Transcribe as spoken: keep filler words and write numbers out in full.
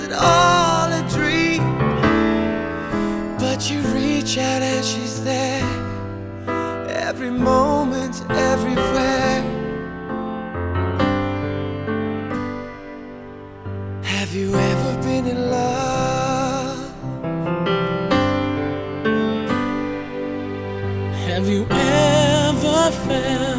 it all a dream? But you reach out and she's there, every moment, everywhere. Have you ever been in love? Have you ever felt